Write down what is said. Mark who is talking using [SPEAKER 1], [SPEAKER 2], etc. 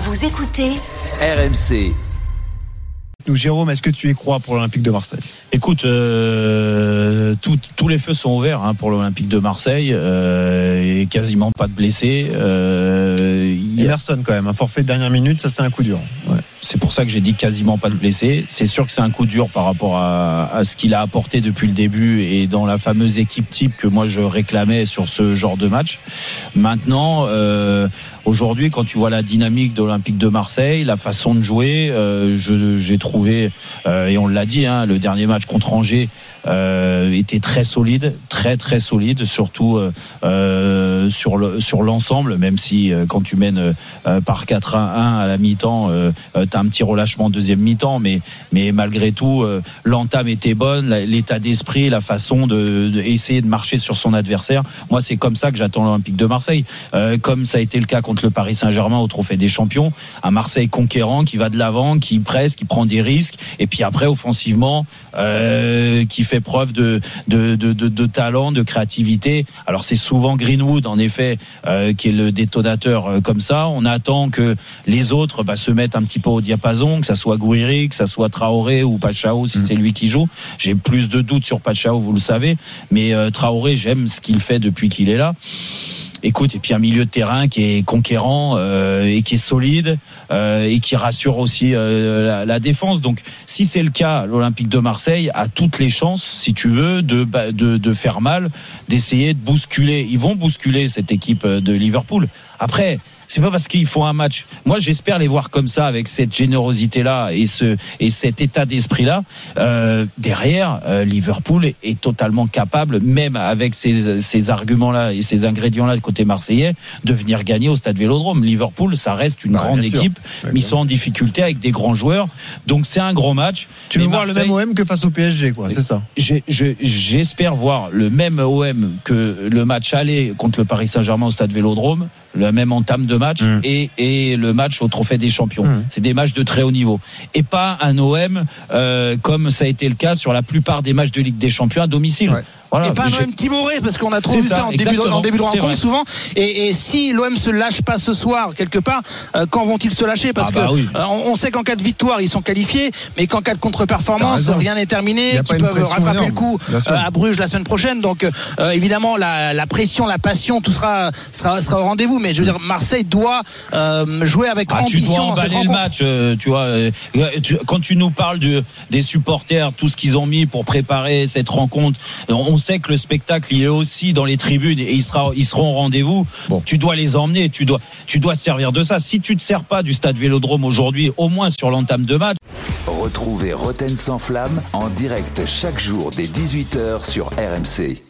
[SPEAKER 1] Vous écoutez
[SPEAKER 2] RMC.
[SPEAKER 3] Nous, Jérôme, est-ce que tu y crois pour l'Olympique de Marseille ?
[SPEAKER 4] Écoute, tous les feux sont ouverts pour l'Olympique de Marseille et quasiment pas de blessés.
[SPEAKER 3] Emerson quand même, un forfait de dernière minute, ça c'est un coup dur.
[SPEAKER 4] Ouais. C'est pour ça que j'ai dit quasiment pas de blessés. C'est sûr que c'est un coup dur par rapport à ce qu'il a apporté depuis le début et dans la fameuse équipe type que moi je réclamais sur ce genre de match. Maintenant, aujourd'hui, quand tu vois la dynamique de l'Olympique de Marseille, la façon de jouer, j'ai trouvé, et on l'a dit, le dernier match contre Angers était très solide, très très solide, surtout sur l'ensemble, même si quand tu mènes par 4-1 à la mi-temps, t'as un petit relâchement en deuxième mi-temps, mais malgré tout, l'entame était bonne, l'état d'esprit, la façon de essayer de marcher sur son adversaire. Moi, c'est comme ça que j'attends l'Olympique de Marseille, comme ça a été le cas contre le Paris Saint-Germain au Trophée des Champions, un Marseille conquérant qui va de l'avant, qui presse, qui prend des risques, et puis après offensivement, qui fait preuve de talent, de créativité. Alors c'est souvent Greenwood en effet qui est le détonateur comme ça. On attend que les autres se mettent un petit peu au diapason, que ça soit Gouiri, que ça soit Traoré ou Pachao si c'est lui qui joue. J'ai plus de doutes sur Pachao, vous le savez, mais Traoré, j'aime ce qu'il fait depuis qu'il est là. Écoute, et puis un milieu de terrain qui est conquérant et qui est solide et qui rassure aussi la défense. Donc, si c'est le cas, l'Olympique de Marseille a toutes les chances, si tu veux, de faire mal, d'essayer de bousculer. Ils vont bousculer cette équipe de Liverpool. Après, c'est pas parce qu'ils font un match. Moi, j'espère les voir comme ça, avec cette générosité-là et cet état d'esprit-là. Derrière, Liverpool est totalement capable, même avec ces arguments-là et ces ingrédients-là de côté marseillais, de venir gagner au Stade Vélodrome. Liverpool, ça reste une grande équipe, mais ils sont en difficulté avec des grands joueurs. Donc, c'est un gros match.
[SPEAKER 3] Tu veux voir le même OM que face au PSG, quoi, c'est ça.
[SPEAKER 4] J'espère voir le même OM que le match aller contre le Paris Saint-Germain au Stade Vélodrome, la même entame de match et le match au Trophée des Champions. C'est des matchs de très haut niveau et pas un OM comme ça a été le cas sur la plupart des matchs de Ligue des Champions à domicile.
[SPEAKER 5] Ouais. Voilà, et pas un OM timoré, parce qu'on a trop vu ça en début de rencontre souvent. Et si l'OM se lâche pas ce soir quelque part, quand vont-ils se lâcher? Parce on sait qu'en cas de victoire ils sont qualifiés, mais qu'en cas de contre-performance rien n'est terminé, qu'ils peuvent rattraper le coup à Bruges la semaine prochaine. Donc évidemment la pression, la passion, tout sera au rendez-vous. Mais je veux dire, Marseille doit jouer avec ambition.
[SPEAKER 4] Tu dois emballer le match, tu vois. Quand tu nous parles des supporters, tout ce qu'ils ont mis pour préparer cette rencontre, on sait que le spectacle il est aussi dans les tribunes et ils seront au rendez-vous. Tu dois les emmener, tu dois te servir de ça. Si tu te sers pas du Stade Vélodrome aujourd'hui, au moins sur l'entame de match.
[SPEAKER 2] Retrouvez Roten sans flamme en direct chaque jour dès 18h sur RMC.